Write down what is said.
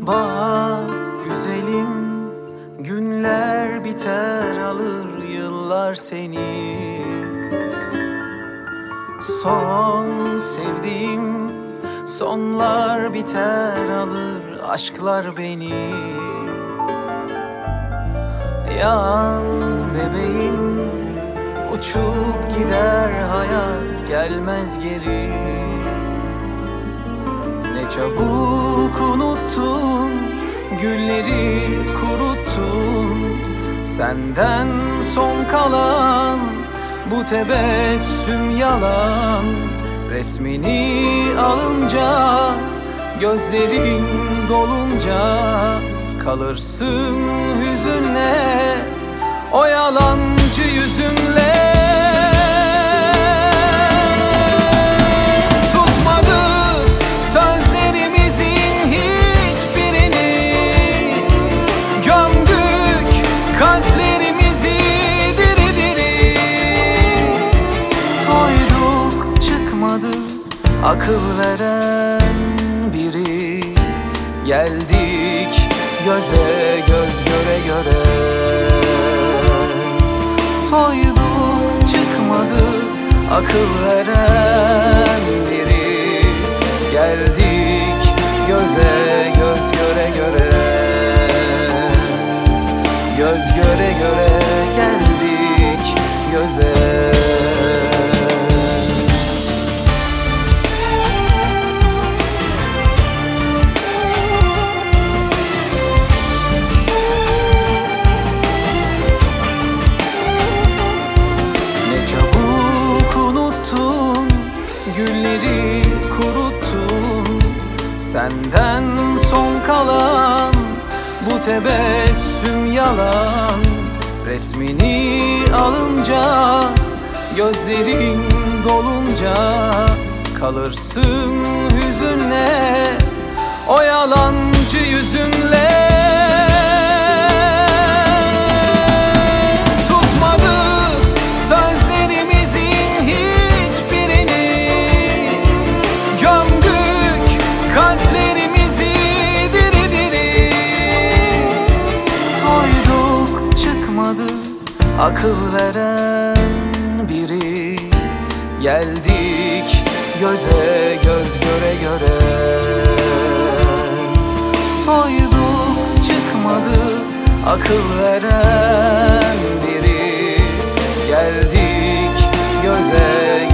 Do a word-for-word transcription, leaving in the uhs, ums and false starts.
Bak güzelim, günler biter alır yıllar seni. Son sevdiğim, sonlar biter alır aşklar beni. Yan bebeğim, uçup gider hayat, gelmez geri. Ne çabuk unuttun, gülleri kuruttun. Senden son kalan bu tebessüm yalan. Resmini alınca, gözlerin dolunca kalırsın hüzünle, o yalancı yüzünle. Tutmadı sözlerimizin hiçbirini, gömdük kalplerimizi diri diri. Toyduk çıkmadı akıl veren biri. Geldik göze göz göre göre. Toyduk çıkmadı akıl veren biri. Geldik göze göz göre göre. Göz göre göre geldik göze. Gülleri kuruttun. Senden son kalan bu tebessüm yalan. Resmini alınca, gözlerin dolunca kalırsın hüzünle, o yalancı yüzünle. Kalplerimizi diri diri. Toyduk çıkmadı akıl veren biri. Geldik göze göz göre göre. Toyduk çıkmadı akıl veren biri. Geldik göze